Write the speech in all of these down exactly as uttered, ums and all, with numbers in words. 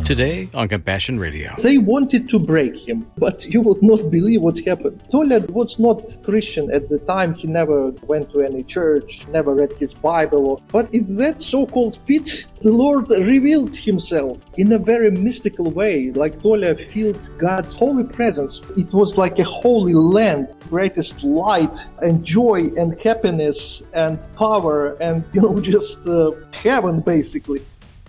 Today on Compassion Radio. They wanted to break him, but you would not believe what happened. Toля was not Christian at the time. He never went to any church, never read his Bible. But in that so-called pit, the Lord revealed himself in a very mystical way, like Toля felt God's holy presence. It was like a holy land, greatest light and joy and happiness and power and, you know, just uh, heaven, basically.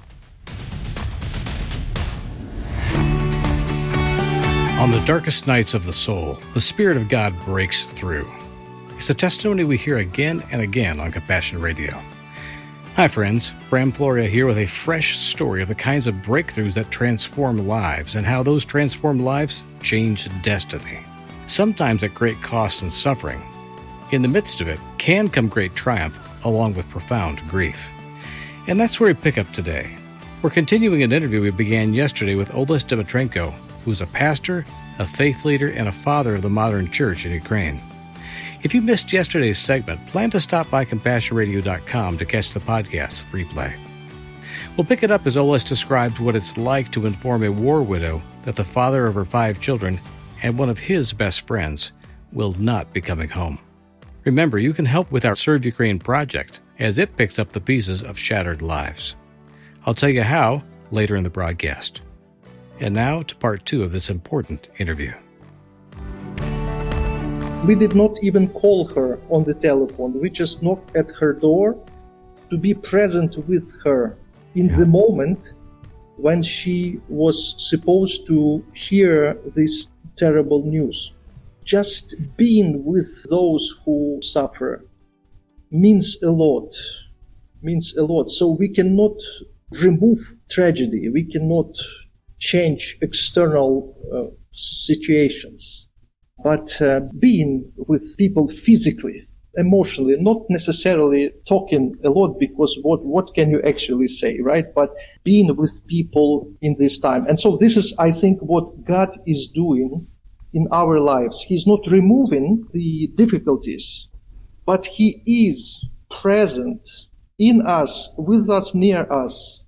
On the darkest nights of the soul, the Spirit of God breaks through. It's a testimony we hear again and again on Compassion Radio. Hi friends, Bram Floria here with a fresh story of the kinds of breakthroughs that transform lives and how those transformed lives change destiny. Sometimes at great cost and suffering. In the midst of it can come great triumph along with profound grief. And that's where we pick up today. We're continuing an interview we began yesterday with Oles Dmytrenko, who's a pastor, a faith leader, and a father of the modern church in Ukraine. If you missed yesterday's segment, plan to stop by compassion radio dot com to catch the podcast replay. We'll pick it up as Oles describes what it's like to inform a war widow that the father of her five children and one of his best friends will not be coming home. Remember, you can help with our Serve Ukraine project as it picks up the pieces of shattered lives. I'll tell you how later in the broadcast. And now to part two of this important interview. We did not even call her on the telephone. We just knocked at her door to be present with her in yeah. the moment when she was supposed to hear this terrible news. Just being with those who suffer means a lot, means a lot. So we cannot remove tragedy. We cannot change external uh, situations, but uh, being with people physically, emotionally, not necessarily talking a lot, because what what can you actually say, right? But being with people in this time. And so this is, I think, what God is doing in our lives. He's not removing the difficulties, but He is present in us, with us, near us,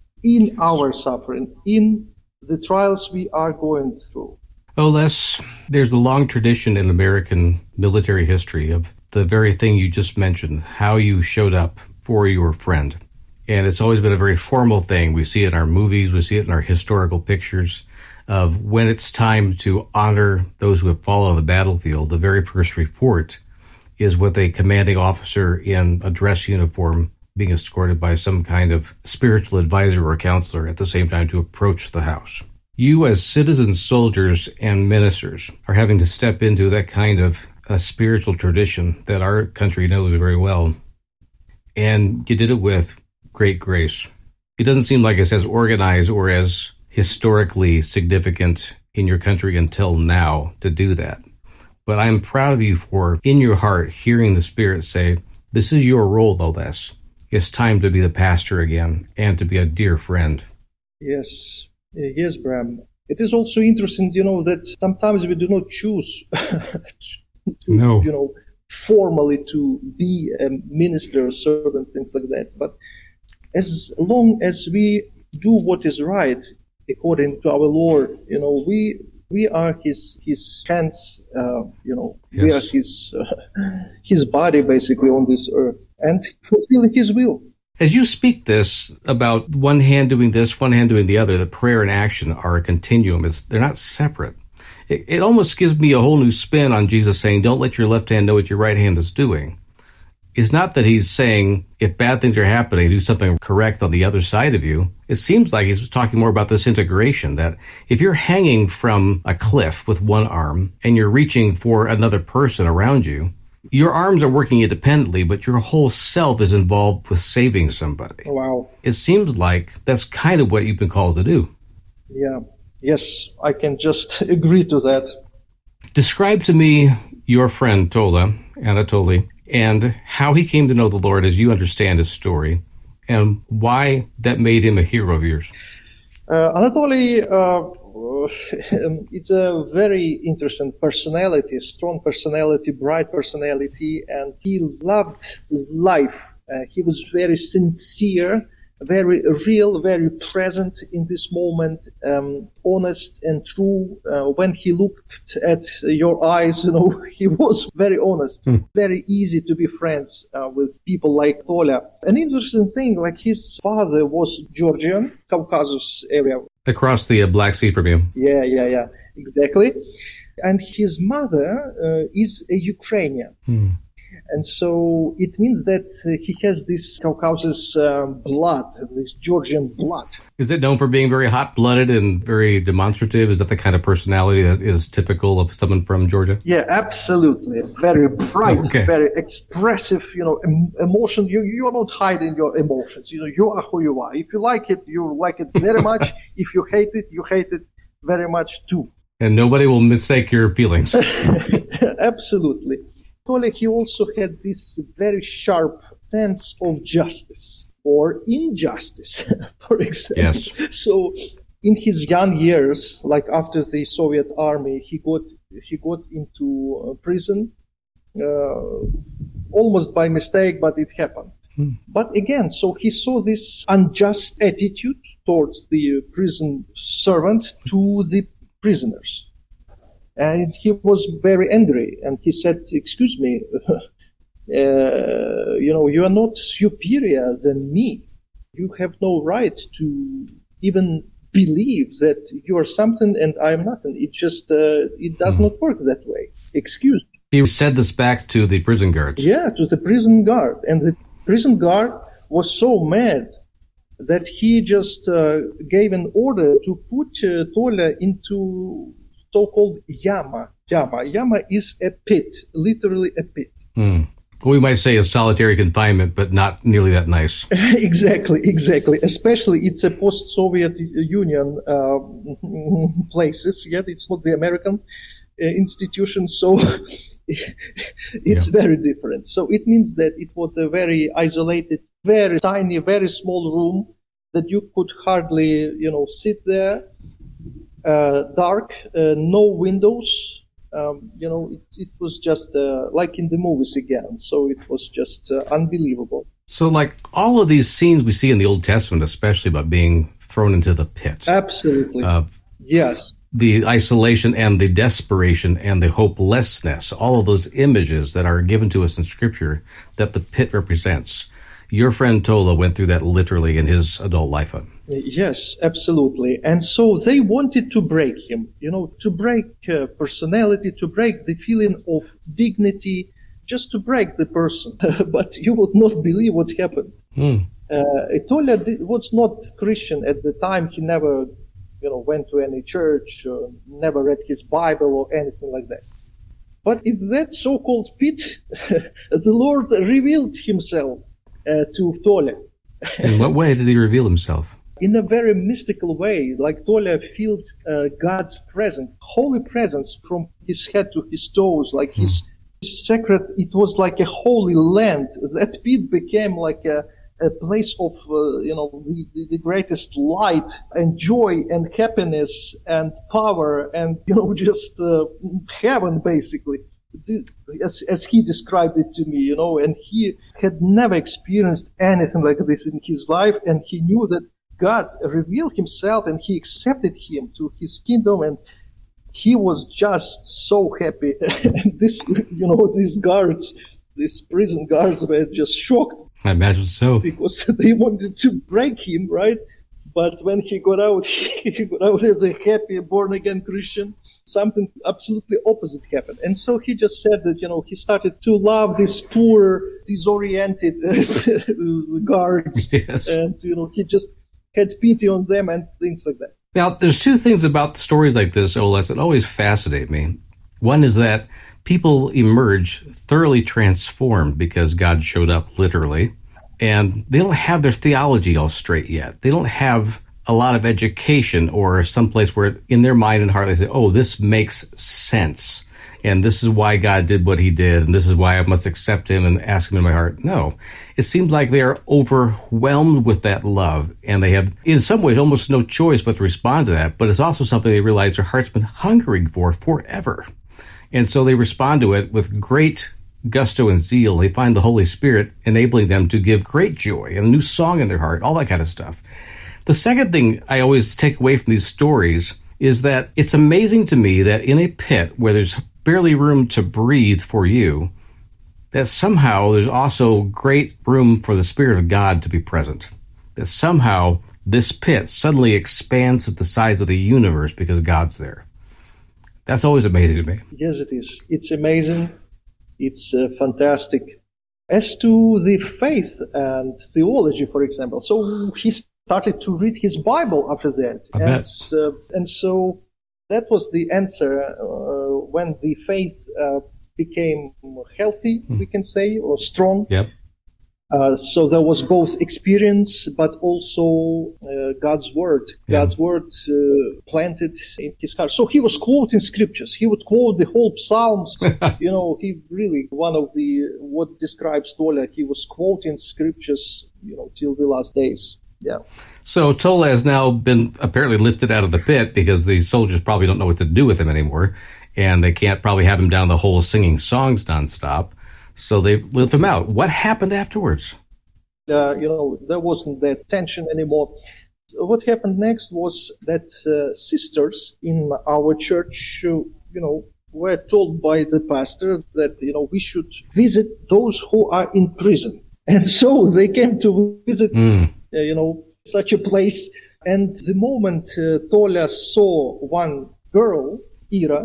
in our suffering, in the trials we are going through. Oles, there's a long tradition in American military history of the very thing you just mentioned, how you showed up for your friend. And it's always been a very formal thing. We see it in our movies, we see it in our historical pictures of when it's time to honor those who have fallen on the battlefield. The very first report is with a commanding officer in a dress uniform being escorted by some kind of spiritual advisor or counselor at the same time to approach the house. You as citizen soldiers and ministers are having to step into that kind of a spiritual tradition that our country knows very well. And you did it with great grace. It doesn't seem like it's as organized or as historically significant in your country until now to do that. But I'm proud of you for, in your heart, hearing the Spirit say, this is your role, Oles. It's time to be the pastor again and to be a dear friend. Yes, yes, Bram. It is also interesting, you know, that sometimes we do not choose to, no. you know, formally to be a minister, servant, things like that. But as long as we do what is right according to our Lord, you know, we we are His His hands, uh, you know, yes. we are His uh, His body basically on this earth, and fulfilling His will. As you speak this about one hand doing this, one hand doing the other, the prayer and action are a continuum. It's, they're not separate. It, it almost gives me a whole new spin on Jesus saying, don't let your left hand know what your right hand is doing. It's not that He's saying, if bad things are happening, do something correct on the other side of you. It seems like He's talking more about this integration, that if you're hanging from a cliff with one arm and you're reaching for another person around you, your arms are working independently, but your whole self is involved with saving somebody. Wow. It seems like that's kind of what you've been called to do. Yeah. Yes, I can just agree to that. Describe to me your friend Tola, Anatoly, and how he came to know the Lord as you understand his story, and why that made him a hero of yours. Uh, Anatoly, uh, it's a very interesting personality, strong personality, bright personality, and he loved life. Uh, he was very sincere very real, very present in this moment, um, honest and true. Uh, when he looked at your eyes, you know, he was very honest. Hmm. Very easy to be friends uh, with people like Toля. An interesting thing, like his father was Georgian, Caucasus area. Across the uh, Black Sea from you. Yeah, yeah, yeah, exactly. And his mother uh, is a Ukrainian. Hmm. And so it means that uh, he has this Caucasus um, blood, this Georgian blood. Is it known for being very hot-blooded and very demonstrative? Is that the kind of personality that is typical of someone from Georgia? Yeah, absolutely. Very bright, okay. Very expressive, you know, em- emotion. You, you're not hiding your emotions. You know, you are who you are. If you like it, you like it very much. If you hate it, you hate it very much too. And nobody will mistake your feelings. Absolutely. Toля, he also had this very sharp sense of justice or injustice, for example. Yes. So in his young years, like after the Soviet army, he got he got into prison uh, almost by mistake, but it happened. Hmm. But again, so he saw this unjust attitude towards the prison servant to the prisoners. And he was very angry, and he said, excuse me, uh, you know, you are not superior than me. You have no right to even believe that you are something and I am nothing. It just, uh, it does not work that way. Excuse me. He said this back to the prison guards. Yeah, to the prison guard. And the prison guard was so mad that he just uh, gave an order to put uh, Toля into so-called yama. Yama. Yama is a pit, literally a pit. Hmm. We might say a solitary confinement, but not nearly that nice. Exactly, exactly. Especially it's a post-Soviet Union uh, places, yet it's not the American uh, institution, so it's yeah. very different. So it means that it was a very isolated, very tiny, very small room that you could hardly, you know, sit there. Uh, dark, uh, no windows, um, you know, it, it was just uh, like in the movies again. So it was just uh, unbelievable. So like all of these scenes we see in the Old Testament, especially about being thrown into the pit. Absolutely. Uh, yes. The isolation and the desperation and the hopelessness, all of those images that are given to us in Scripture that the pit represents. Your friend Tola went through that literally in his adult life. Yes, absolutely. And so they wanted to break him, you know, to break uh, personality, to break the feeling of dignity, just to break the person. But you would not believe what happened. Hmm. Uh, Tola was not Christian at the time. He never, you know, went to any church, uh, never read his Bible or anything like that. But in that so-called pit, the Lord revealed himself uh, to Tola. In what way did he reveal himself? In a very mystical way, like Tola felt uh, God's presence, holy presence from his head to his toes, like hmm. his, his sacred, it was like a holy land. That pit became like a, a place of, uh, you know, the, the greatest light and joy and happiness and power and, you know, just uh, heaven, basically. As, as he described it to me, you know, and he had never experienced anything like this in his life, and he knew that God revealed himself and he accepted him to his kingdom, and he was just so happy. And this, you know, these guards, these prison guards were just shocked. I imagine so. Because they wanted to break him, right? But when he got out, he got out as a happy, born-again Christian. Something absolutely opposite happened. And so he just said that, you know, he started to love these poor, disoriented guards. Yes. And, you know, he just had pity on them and things like that. Now, there's two things about stories like this, Oles, that always fascinate me. One is that people emerge thoroughly transformed because God showed up literally, and they don't have their theology all straight yet. They don't have a lot of education or someplace where in their mind and heart they say, oh, this makes sense. And this is why God did what he did. And this is why I must accept him and ask him in my heart. No, it seems like they are overwhelmed with that love. And they have, in some ways, almost no choice but to respond to that. But it's also something they realize their heart's been hungering for forever. And so they respond to it with great gusto and zeal. They find the Holy Spirit enabling them to give great joy and a new song in their heart, all that kind of stuff. The second thing I always take away from these stories is that it's amazing to me that in a pit where there's barely room to breathe for you, that somehow there's also great room for the Spirit of God to be present. That somehow this pit suddenly expands to the size of the universe because God's there. That's always amazing to me. Yes, it is. It's amazing. It's uh, fantastic. As to the faith and theology, for example, so he started to read his Bible after that. I and, bet. Uh, and so that was the answer uh, when the faith uh, became healthy, mm. we can say, or strong. Yep. Uh, so there was both experience, but also uh, God's word. Yeah. God's word uh, planted in his heart. So he was quoting scriptures. He would quote the whole Psalms. You know, he really, one of the, what describes Tola, he was quoting scriptures, you know, till the last days. Yeah. So Tola has now been apparently lifted out of the pit because the soldiers probably don't know what to do with him anymore. And they can't probably have him down the hole singing songs nonstop. So they lift him out. What happened afterwards? Uh, you know, there wasn't that tension anymore. So what happened next was that uh, sisters in our church, uh, you know, were told by the pastor that, you know, we should visit those who are in prison. And so they came to visit, mm. uh, you know, such a place. And the moment uh, Tola saw one girl, Ira,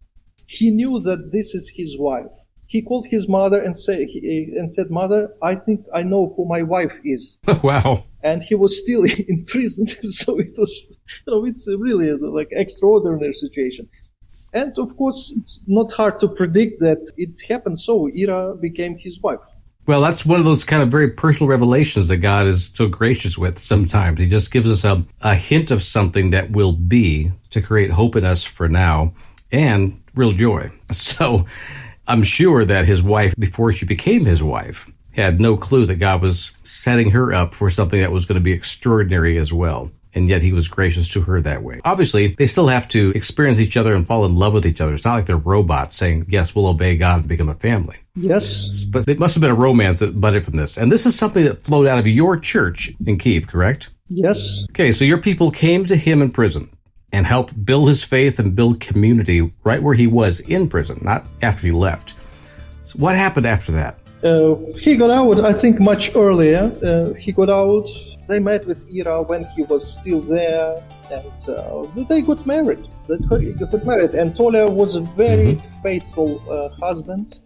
he knew that this is his wife. He called his mother and, say, he, and said, "Mother, I think I know who my wife is." Wow. And he was still in prison, so it was, you know, it's really like extraordinary situation. And of course, it's not hard to predict that it happened so. Ira became his wife. Well, that's one of those kind of very personal revelations that God is so gracious with sometimes. He just gives us a, a hint of something that will be to create hope in us for now and real joy. So I'm sure that his wife, before she became his wife, had no clue that God was setting her up for something that was going to be extraordinary as well. And yet he was gracious to her that way. Obviously, they still have to experience each other and fall in love with each other. It's not like they're robots saying, yes, we'll obey God and become a family. Yes. But it must have been a romance that budded from this. And this is something that flowed out of your church in Kyiv, correct? Yes. Okay, so your people came to him in prison and helped build his faith and build community right where he was in prison, not after he left. So what happened after that? Uh, he got out, I think, much earlier. Uh, he got out. They met with Ira when he was still there, and uh, they got married. They got married, and Tola was a very mm-hmm. faithful uh, husband.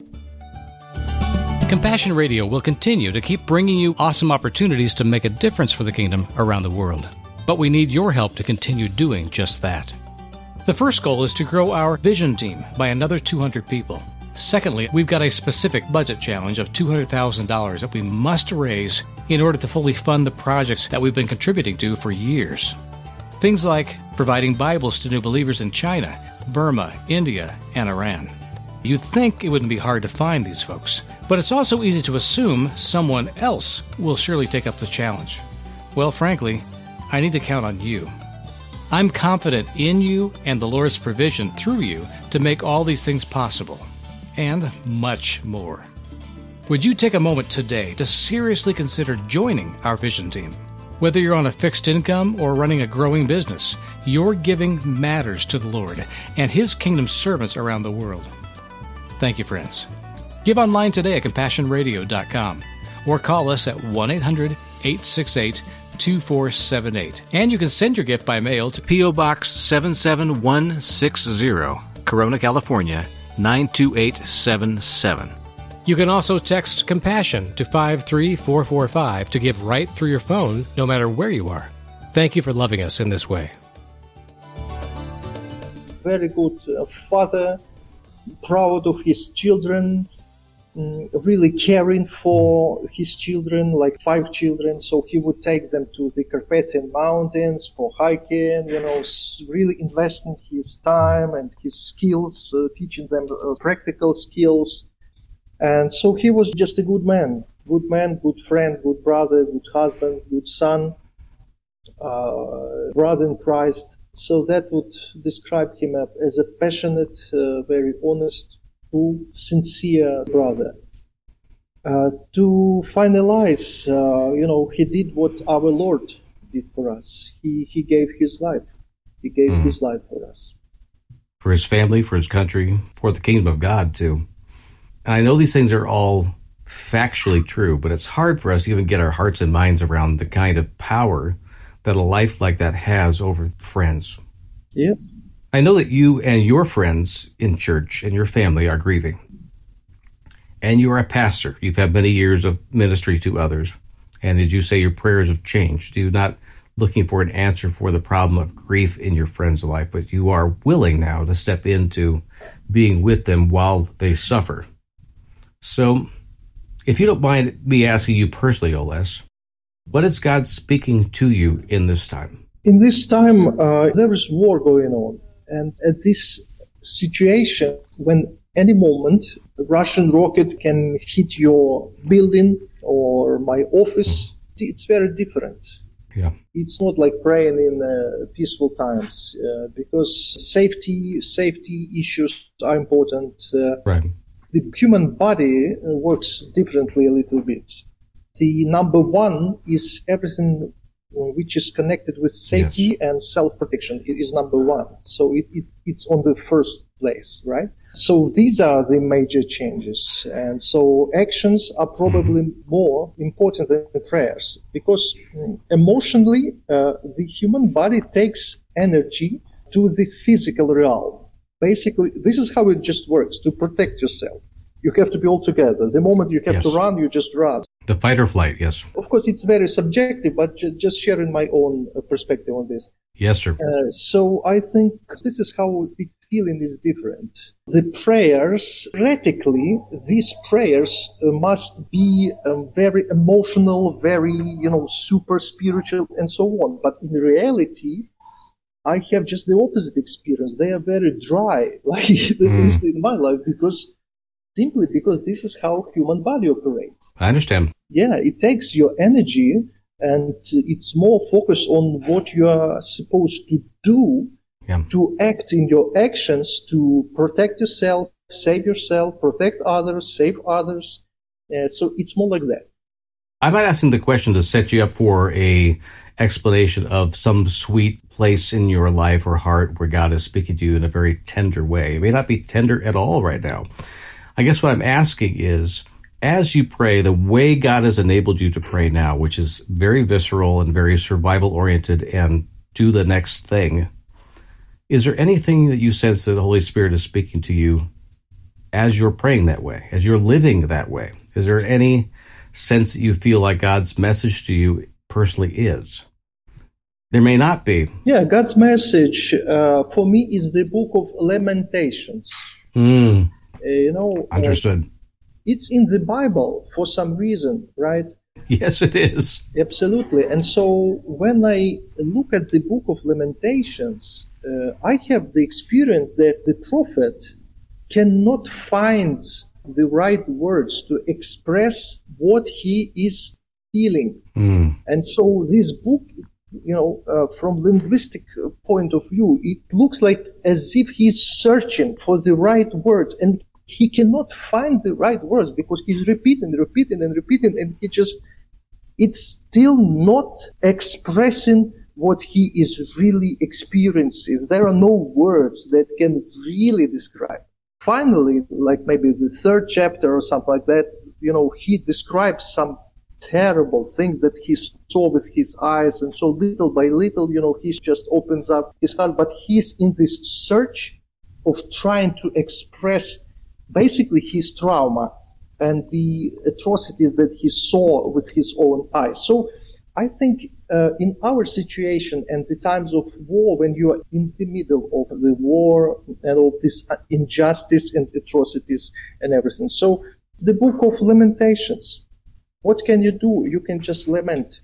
Compassion Radio will continue to keep bringing you awesome opportunities to make a difference for the kingdom around the world. But we need your help to continue doing just that. The first goal is to grow our vision team by another two hundred people. Secondly, we've got a specific budget challenge of two hundred thousand dollars that we must raise in order to fully fund the projects that we've been contributing to for years. Things like providing Bibles to new believers in China, Burma, India, and Iran. You'd think it wouldn't be hard to find these folks, but it's also easy to assume someone else will surely take up the challenge. Well, frankly, I need to count on you. I'm confident in you and the Lord's provision through you to make all these things possible, and much more. Would you take a moment today to seriously consider joining our vision team? Whether you're on a fixed income or running a growing business, your giving matters to the Lord and His kingdom servants around the world. Thank you, friends. Give online today at compassion radio dot com or call us at one eight hundred eight six eight two four seven eight. And you can send your gift by mail to P O Box seven seven one six zero, Corona, California, nine two eight seven seven. You can also text Compassion to five three four four five to give right through your phone, no matter where you are. Thank you for loving us in this way. Very good uh, father, proud of his children, mm, really caring for his children, like five children. So he would take them to the Carpathian Mountains for hiking, you know, really investing his time and his skills, uh, teaching them uh, practical skills. And so he was just a good man, good man, good friend, good brother, good husband, good son, uh, brother in Christ. So that would describe him as a passionate, uh, very honest, true, sincere brother. Uh, to finalize, uh, you know, he did what our Lord did for us. He he gave his life. He gave mm. his life for us. For his family, for his country, for the kingdom of God, too. And I know these things are all factually true, but it's hard for us to even get our hearts and minds around the kind of power that a life like that has over friends. Yeah. I know that you and your friends in church and your family are grieving. And you are a pastor. You've had many years of ministry to others. And as you say, your prayers have changed. You're not looking for an answer for the problem of grief in your friend's life, but you are willing now to step into being with them while they suffer. So, if you don't mind me asking you personally, Oles, what is God speaking to you in this time? In this time, uh, there is war going on. And at this situation, when any moment a Russian rocket can hit your building or my office, it's very different. Yeah. It's not like praying in uh, peaceful times uh, because safety safety issues are important. Uh, right. The human body works differently a little bit. The number one is everything which is connected with safety yes. and self-protection. It is number one. So it, it, it's on the first place, right? So these are the major changes. And so actions are probably mm-hmm. more important than prayers because emotionally, uh, the human body takes energy to the physical realm. Basically, this is how it just works. To protect yourself, you have to be all together. The moment you have yes. to run, you just run. The fight or flight, yes. Of course, it's very subjective, but just sharing my own perspective on this. Yes, sir. Uh, so I think this is how the feeling is different. The prayers, theoretically, these prayers uh, must be um, very emotional, very, you know, super spiritual, and so on. But in reality, I have just the opposite experience. They are very dry, like mm. in my life, because simply because this is how human body operates. I understand. Yeah, it takes your energy, and it's more focused on what you are supposed to do, yeah. to act in your actions, to protect yourself, save yourself, protect others, save others. Uh, so it's more like that. I'm not asking the question to set you up for a explanation of some sweet place in your life or heart where God is speaking to you in a very tender way. It may not be tender at all right now. I guess what I'm asking is, as you pray, the way God has enabled you to pray now, which is very visceral and very survival-oriented and do the next thing, is there anything that you sense that the Holy Spirit is speaking to you as you're praying that way, as you're living that way? Is there any sense that you feel like God's message to you personally is? There may not be. Yeah, God's message uh, for me is the book of Lamentations. Mm. Uh, you know, understood. Uh, it's in the Bible for some reason, right? Yes, it is. Absolutely. And so when I look at the book of Lamentations, uh, I have the experience that the prophet cannot find the right words to express what he is feeling. Mm. And so this book, you know, uh, from linguistic point of view, it looks like as if he's searching for the right words, and he cannot find the right words because he's repeating, repeating, and repeating, and he just, it's still not expressing what he is really experiencing. There are no words that can really describe. Finally, like maybe the third chapter or something like that, you know, he describes some terrible things that he saw with his eyes, and so little by little, you know, he just opens up his heart, but he's in this search of trying to express basically his trauma and the atrocities that he saw with his own eyes. So I think uh, in our situation and the times of war, when you are in the middle of the war and all this injustice and atrocities and everything, so the book of Lamentations, what can you do? You can just lament.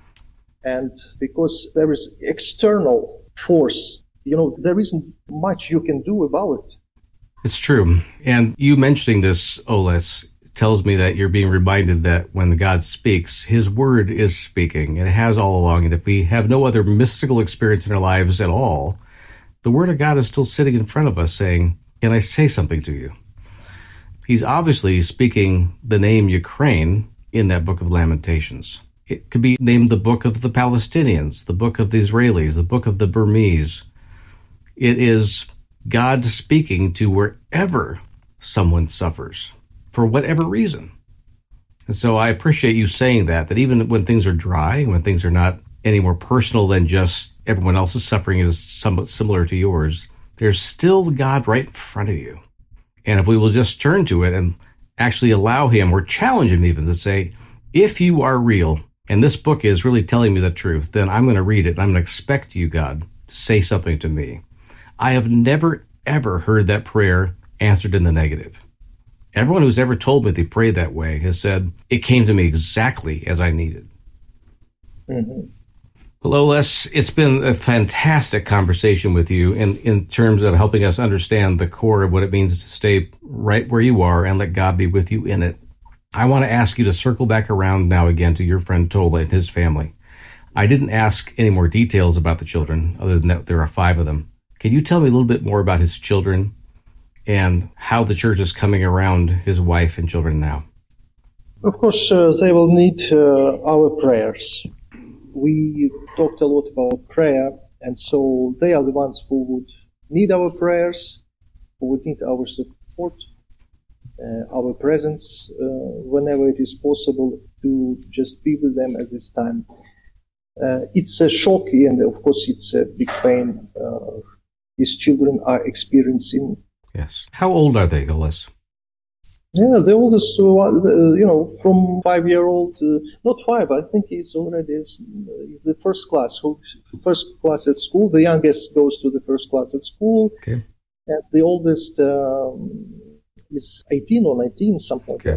And because there is external force, you know, there isn't much you can do about it. It's true. And you mentioning this, Oles, tells me that you're being reminded that when God speaks, his word is speaking. It has all along. And if we have no other mystical experience in our lives at all, the word of God is still sitting in front of us saying, can I say something to you? He's obviously speaking the name Ukraine in that book of Lamentations. It could be named the book of the Palestinians, the book of the Israelis, the book of the Burmese. It is God speaking to wherever someone suffers, for whatever reason. And so I appreciate you saying that, that even when things are dry, when things are not any more personal than just everyone else's suffering is somewhat similar to yours, there's still God right in front of you. And if we will just turn to it and actually allow him or challenge him even to say, if you are real, and this book is really telling me the truth, then I'm going to read it and I'm going to expect you, God, to say something to me. I have never, ever heard that prayer answered in the negative. Everyone who's ever told me they prayed that way has said, it came to me exactly as I needed. Mm-hmm. Well, Oles, it's been a fantastic conversation with you in, in terms of helping us understand the core of what it means to stay right where you are and let God be with you in it. I want to ask you to circle back around now again to your friend Tola and his family. I didn't ask any more details about the children, other than that there are five of them. Can you tell me a little bit more about his children and how the church is coming around his wife and children now? Of course, uh, they will need uh, our prayers. We talked a lot about prayer, and so they are the ones who would need our prayers, who would need our support, uh, our presence, uh, whenever it is possible to just be with them at this time. Uh, it's a shock, and of course it's a big pain uh, these children are experiencing. Yes. How old are they, Oles? Yeah, the oldest one, uh, you know, from five-year-old, uh, not five, I think he's already uh, the first class, who, first class at school. The youngest goes to the first class at school. Okay. And the oldest um, is eighteen or nineteen, something like okay.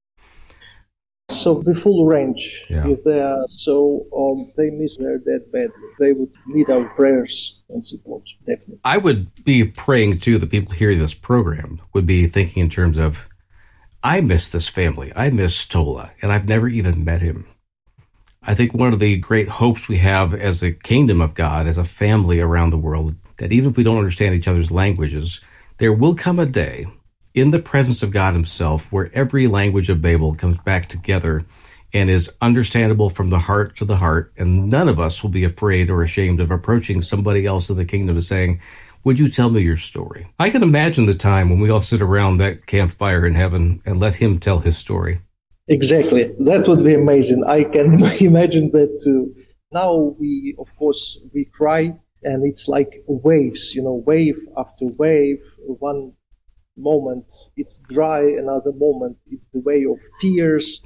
that. So the full range yeah. is there. So um, they miss their dad badly. They would need our prayers and support, definitely. I would be praying, too, that people hearing this program would be thinking in terms of, I miss this family. I miss Tola, and I've never even met him. I think one of the great hopes we have as a kingdom of God, as a family around the world, that even if we don't understand each other's languages, there will come a day in the presence of God himself where every language of Babel comes back together and is understandable from the heart to the heart, and none of us will be afraid or ashamed of approaching somebody else in the kingdom and saying, would you tell me your story? I can imagine the time when we all sit around that campfire in heaven and let him tell his story. Exactly. That would be amazing. I can imagine that too. Now we, of course, we cry, and it's like waves, you know, wave after wave. One moment it's dry, another moment it's the way of tears.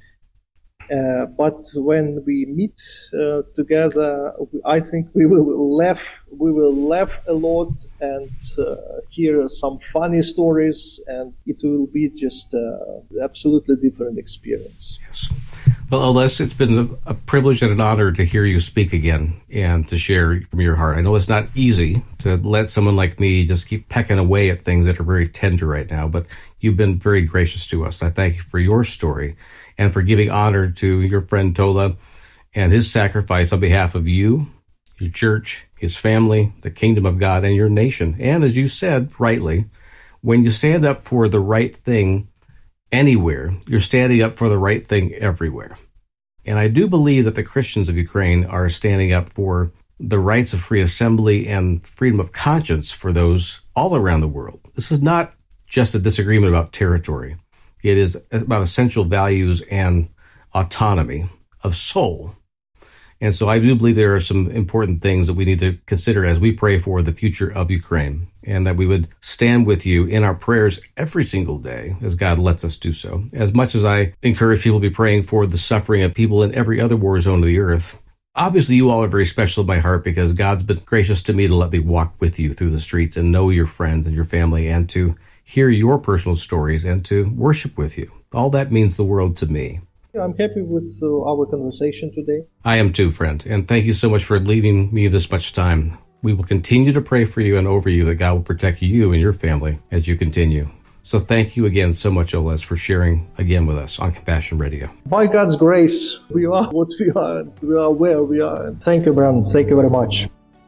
Uh, but when we meet uh, together, I think we will laugh. We will laugh a lot and uh, hear some funny stories, and it will be just an absolutely different experience. Yes. Well, Oles, it's been a, a privilege and an honor to hear you speak again and to share from your heart. I know it's not easy to let someone like me just keep pecking away at things that are very tender right now, but you've been very gracious to us. I thank you for your story and for giving honor to your friend Tola and his sacrifice on behalf of you, your church, his family, the kingdom of God, and your nation. And as you said rightly, when you stand up for the right thing anywhere, you're standing up for the right thing everywhere. And I do believe that the Christians of Ukraine are standing up for the rights of free assembly and freedom of conscience for those all around the world. This is not just a disagreement about territory. It is about essential values and autonomy of soul. And so I do believe there are some important things that we need to consider as we pray for the future of Ukraine, and that we would stand with you in our prayers every single day as God lets us do so. As much as I encourage people to be praying for the suffering of people in every other war zone of the earth, obviously you all are very special in my heart because God's been gracious to me to let me walk with you through the streets and know your friends and your family and to hear your personal stories and to worship with you. All that means the world to me. I'm happy with uh, our conversation today. I am too, friend, and thank you so much for leaving me this much time. We will continue to pray for you and over you that God will protect you and your family as you continue. So thank you again so much, Oles, for sharing again with us on Compassion Radio. By God's grace, we are what we are, we are where we are. Thank you, Bram. Thank you very much.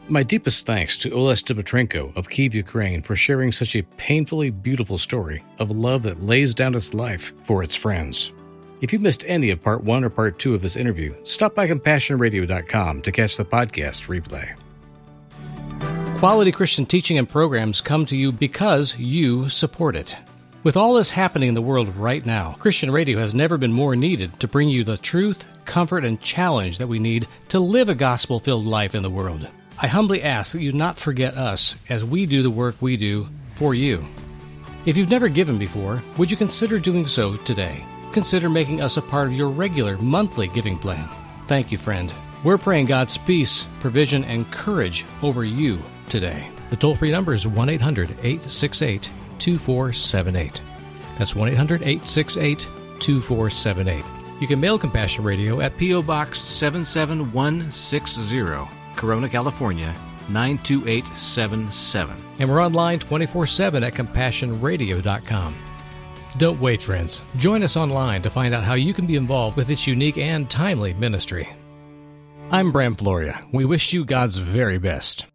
My deepest thanks to Oles Dmytrenko of Kyiv, Ukraine, for sharing such a painfully beautiful story of a love that lays down its life for its friends. If you missed any of part one or part two of this interview, stop by compassion radio dot com to catch the podcast replay. Quality Christian teaching and programs come to you because you support it. With all this happening in the world right now, Christian radio has never been more needed to bring you the truth, comfort, and challenge that we need to live a gospel-filled life in the world. I humbly ask that you not forget us as we do the work we do for you. If you've never given before, would you consider doing so today? Consider making us a part of your regular monthly giving plan. Thank you, friend. We're praying God's peace, provision, and courage over you today. The toll-free number is one eight hundred, eight six eight, two four seven eight. That's one eight hundred, eight six eight, two four seven eight. You can mail Compassion Radio at P O. Box seven seven one six zero, Corona, California, nine two eight seven seven. And we're online twenty-four seven at compassion radio dot com. Don't wait, friends. Join us online to find out how you can be involved with this unique and timely ministry. I'm Bram Floria. We wish you God's very best.